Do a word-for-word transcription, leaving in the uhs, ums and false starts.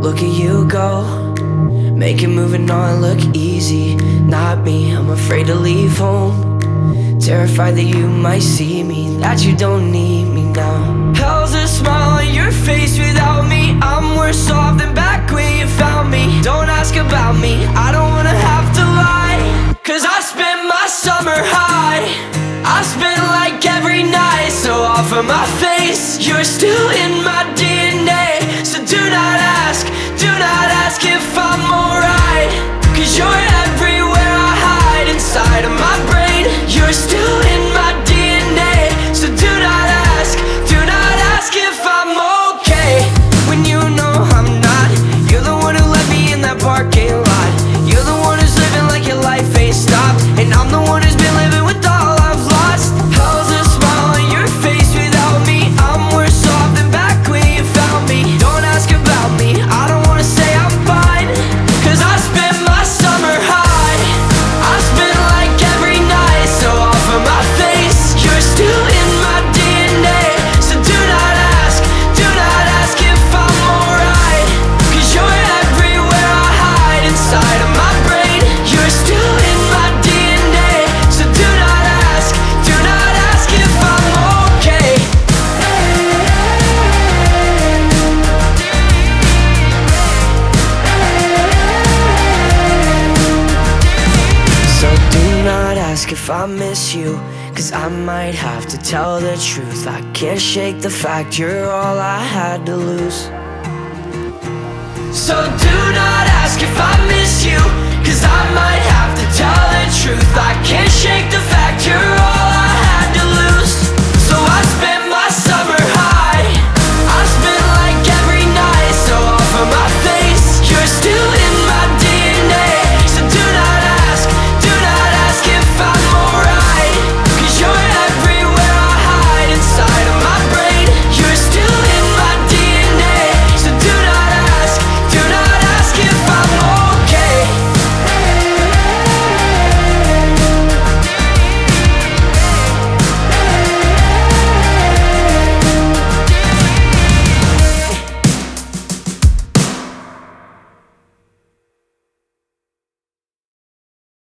Look at you go, making moving on look easy. Not me, I'm afraid to leave home, terrified that you might see me, that you don't need me now. Hell's a smile on your face without me. I'm worse off than back when you found me. Don't ask about me, I don't wanna have to lie, cause I spent my summer high. I spent like every night so off of my face. You're still in my D N A, so do not ask, do not ask if I'm alright, cause you're everywhere I hide inside of my brain. You're still in my D N A, so do not ask, do not ask if I'm okay, when you know I'm not. You're the one who let me in that parking lot. You're the one who's living like your life ain't stopped, and I'm the one who's been living with all I've lost. Hell's a smile on your face without me. I'm worse off than back when you found me. Don't ask about me, I don't wanna say I'm fine, cause I spent my summer high. I spent like every night so off of my face. You're still in my D N A, so do not ask, do not ask if I'm alright, cause you're everywhere I hide inside of my brain. You're still in my D N A, so do not ask, do not ask if I'm okay. So do not ask if I miss you, cause I might have to tell the truth. I can't shake the fact you're all I had to lose. So do not ask if I miss you, cause I might have to tell the truth. I can't shake the fact you're all